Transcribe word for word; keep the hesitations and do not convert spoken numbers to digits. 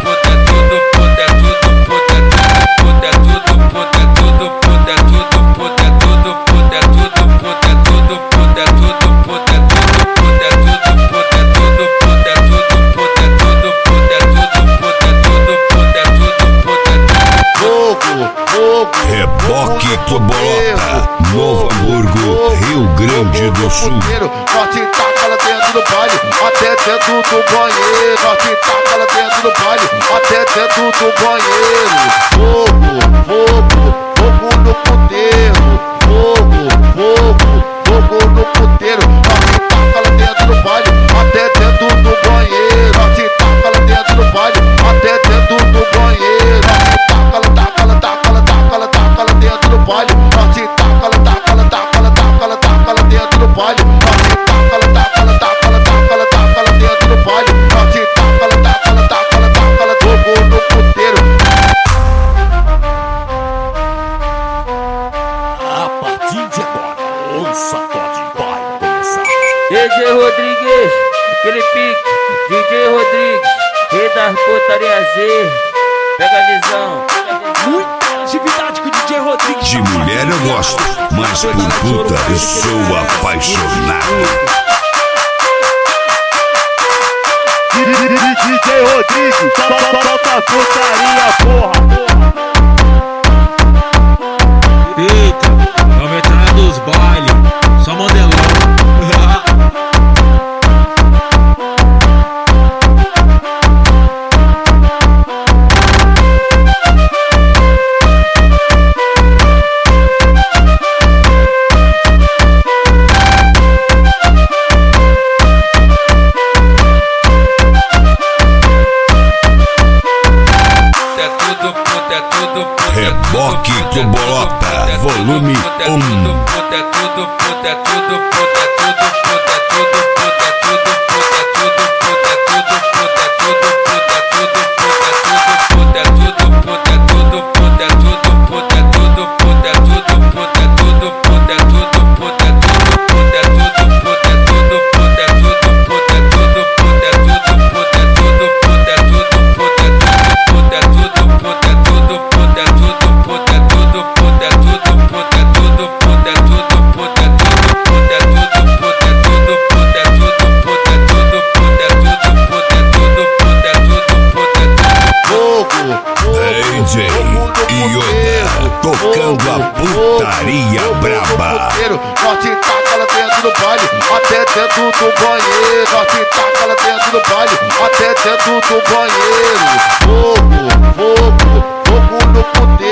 Reboque Tobolota, Novo Hamburgo, Rio Grande do Sul. Nós te taca lá dentro do baile, até dentro do banheiro. Nós te taca lá dentro do baile, até dentro do banheiro. Fogo, fogo, fogo no puteiro. Fogo, fogo, fogo no puteiro. Nós te taca lá dentro do baile, até dentro do banheiro. Nós te taca lá dentro do baile, até dentro do banheiro. Nós te taca lá, taca lá, taca lá, taca lá, taca lá dentro do baile. Nós te taca lá, taca lá, taca lá, taca lá, taca lá dentro do baile. Nós te taca lá, taca lá, taca lá, taca lá, taca lá dentro do baile. Nós te taca lá, taca lá, taca lá, taca lá, fogo no puteiro. A partir de agora, o sacode vai começar. D J Rodrigues, aquele pique, D J Rodrigues, rei das putaria Z, pega a visão. Muita atividade com o D J Rodrigues. De mulher eu gosto, mas por puta eu sou apaixonado. D J Rodrigues, solta putaria, porra. Eita, vamos entrar dos bailes, só modelão. Reboque Tobolota, volume um. D J Yoda, tocando a putaria braba. Nós te taca lá dentro do baile, até dentro do banheiro. Nós te taca lá dentro do baile, até dentro do banheiro. Fogo, fogo, fogo no puteiro.